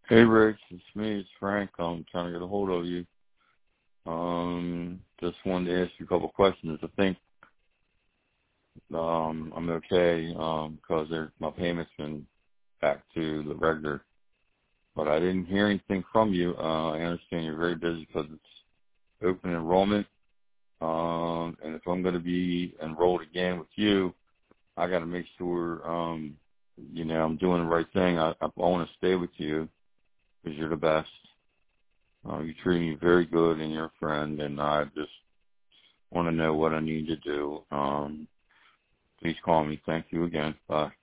Hey, Rich, it's me. It's Frank. I'm trying to get a hold of you. Just wanted to ask you a couple of questions. I think I'm okay because my payment's been back to the regular. But I didn't hear anything from you. I understand you're very busy because it's open enrollment. And if I'm going to be enrolled again with you, I got to make sure, I'm doing the right thing. I want to stay with you because you're the best. You treat me very good and you're a friend, and I just want to know what I need to do. Please call me. Thank you again. Bye.